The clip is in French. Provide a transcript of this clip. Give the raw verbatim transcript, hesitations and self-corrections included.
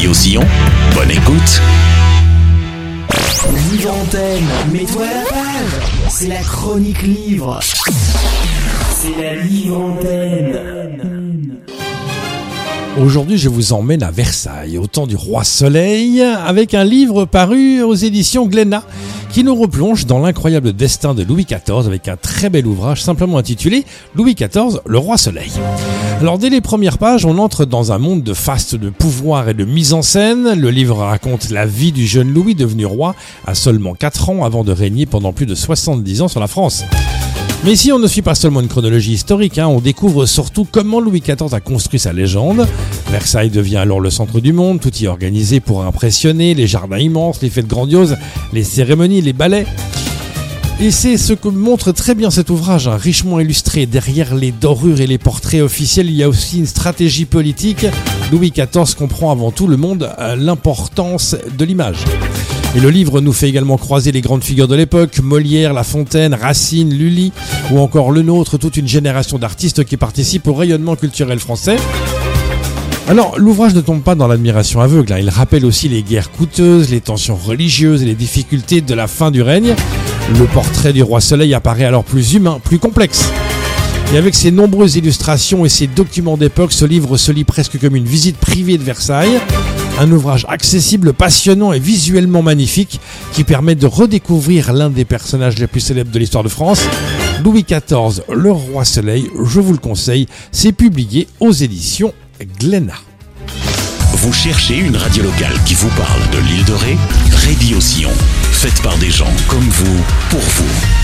Radio Sillon, bonne écoute. Livre Antenne, mets-toi à la page. C'est la chronique livre. C'est la Livre Antenne. Aujourd'hui, je vous emmène à Versailles, au temps du roi Soleil, avec un livre paru aux éditions Glénat, qui nous replonge dans l'incroyable destin de Louis quatorze avec un très bel ouvrage simplement intitulé Louis quatorze, le roi Soleil. Alors dès les premières pages, on entre dans un monde de faste, de pouvoir et de mise en scène. Le livre raconte la vie du jeune Louis devenu roi à seulement quatre ans avant de régner pendant plus de soixante-dix ans sur la France. Mais ici, on ne suit pas seulement une chronologie historique, hein, on découvre surtout comment Louis quatorze a construit sa légende. Versailles devient alors le centre du monde, tout y est organisé pour impressionner, les jardins immenses, les fêtes grandioses, les cérémonies, les ballets. Et c'est ce que montre très bien cet ouvrage, hein, richement illustré. Derrière les dorures et les portraits officiels, il y a aussi une stratégie politique. Louis quatorze comprend avant tout le monde euh, l'importance de l'image. Et le livre nous fait également croiser les grandes figures de l'époque, Molière, La Fontaine, Racine, Lully, ou encore le nôtre, toute une génération d'artistes qui participent au rayonnement culturel français. Alors, l'ouvrage ne tombe pas dans l'admiration aveugle, hein. Il rappelle aussi les guerres coûteuses, les tensions religieuses et les difficultés de la fin du règne. Le portrait du roi Soleil apparaît alors plus humain, plus complexe. Et avec ses nombreuses illustrations et ses documents d'époque, ce livre se lit presque comme une visite privée de Versailles. Un ouvrage accessible, passionnant et visuellement magnifique qui permet de redécouvrir l'un des personnages les plus célèbres de l'histoire de France. Louis quatorze, le roi Soleil, je vous le conseille, c'est publié aux éditions Glénat. Vous cherchez une radio locale qui vous parle de l'île de Ré? Radio Sillon, faite par des gens comme vous, pour vous.